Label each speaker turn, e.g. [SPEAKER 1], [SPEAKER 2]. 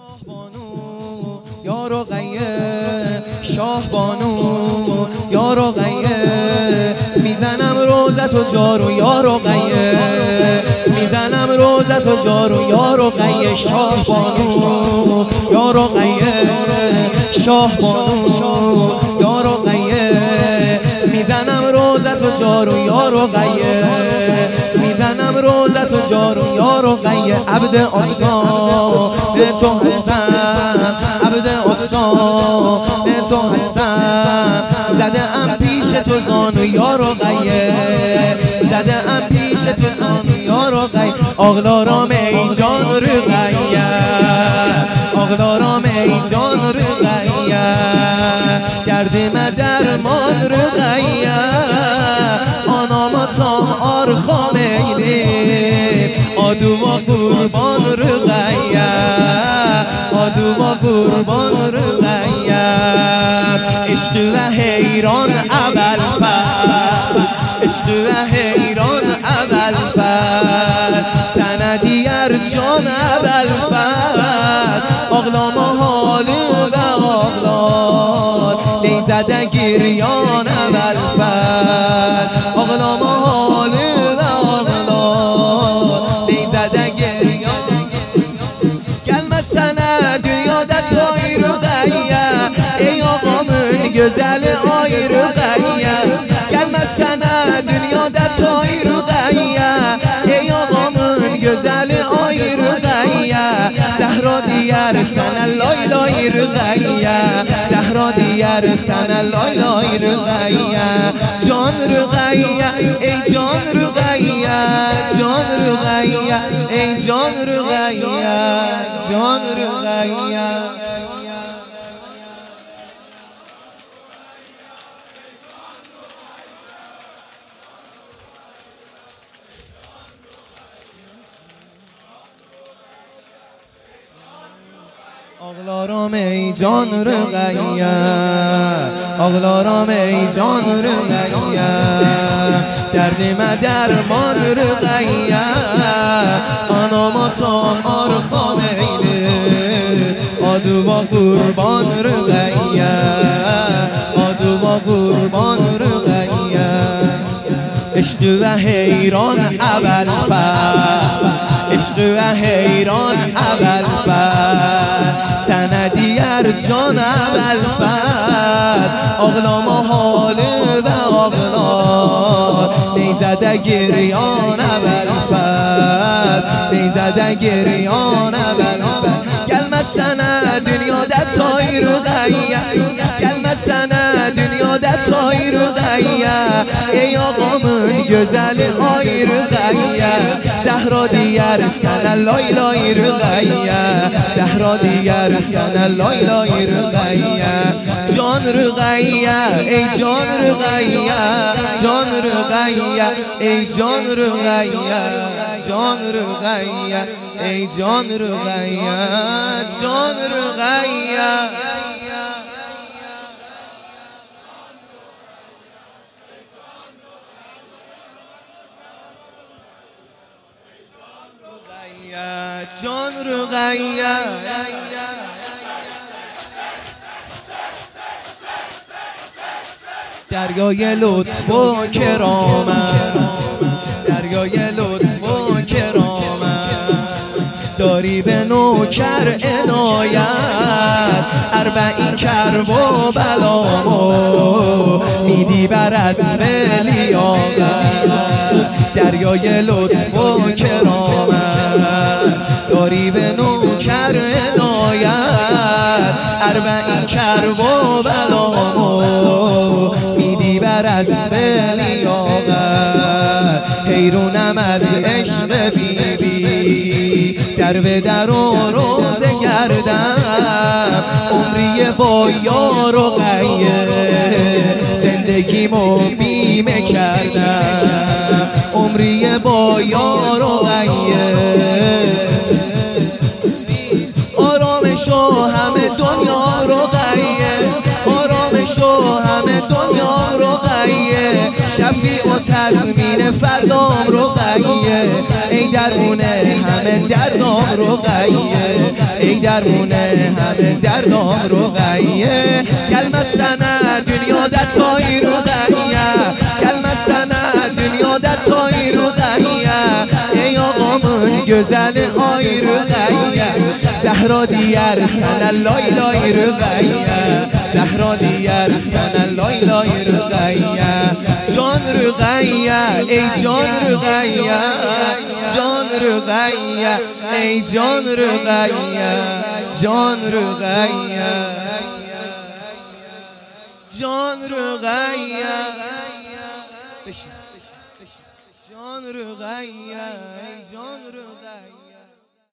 [SPEAKER 1] شاه بانو یا رقیه، شاه بانو یا رقیه، میزنم روزت و جارو یا رقیه، میزنم روزت و جارو یا رقیه، شاه بانو یا رقیه، شاه بانو یا رقیه، میزنم روزت و جارو یا رقیه، میزنم روزت و جارو یا رقیه، عبد آستان تو هستم، عبد آستان تو هستم، زده ام پیش تو زانو یا رقیه، زده ام پیش تو زانو یا رقیه، آغلارام ای جان رقیه، آغلارام ای جان رقیه، دردم درمان رقیه، آناماتام آرخام ایلی، آدوما قربان رقیه، آدوما قربان رقیه، عشق و حیران ابوالفضل، عشق و حیران ابوالفضل، سندی ارجان ابوالفضل، آغلام حال و آغلال نیزده گریان ابوالفضل، آغلام حال و آغلال نیزده گریان، گلم سند یادت های رقیه، ای آقامون گزل های رقیه، گلم سند یادت های رقیه، ای آقامون گزل های رقیه، زهرا دیار سن لای لای رقیه، زهرا دیار سن لای لای رقیه، جان رقیه ای جان رقیه، جان رقیه ای جان رقیه، جان رقیه. آغلارام ای جان رقیه، آغلارام ای جان رقیه، دردم درمان رقیه، آناماتام آرخام ایلی، آدوما قربان رقیه، آدوما قربان رقیه، عشق و حیران ابوالفضل، عشق و حیران ابوالفضل، سندی ارجان ابوالفضل، آغلام حال و آغلال نیزده گریان ابوالفضل، نیزده گریان ابوالفضل، گلم سند یادت های رقیه، گلم سند یادت های رقیه، ای آقامون گزل های رقیه، زهرا دیار سن لای لای رقیه، زهرا دیار سن لای لای رقیه، جان رقیه ای جان رقیه، جان رقیه ای جان رقیه، جان رقیه ای جان رقیه، جان رقیه. جان رقیه دریای لطف و کرامت، دریای لطف و کرامت، داری به نوکر عنایت، اربعین کرب و بلامو میدی بر اسب لیاقت، دریای لطف و کرامت، داری به نوکر عنایت، اربعین کرب و بلامو میدی بر اسب لیاقت، حیرونم از عشق بیبی، در به در و روزه گردم، عمری با یار و غیه، زندگیمو بیمه کردم، عمری با یار و غیه، آرامشو همه دنیا رو غیه، آرامشو همه دنیا رو غیه، شفیع و تضمین فردام رقیه ای درمونه همه دردام رقیه ای درمونه همه دردام رقیه کلمه سنه دنیا دتای رقیه کلمه سنه دنیا دتای رقیه ای آقامون گزل آی رقیه زهرا دیار سنه لای لای رقیه زهرا دیار سنه لای لای رقیه جان رقیه ای جان رقیه جان رقیه ای جان رقیه جان رقیه جان رقیه جان رقیه جان رقیه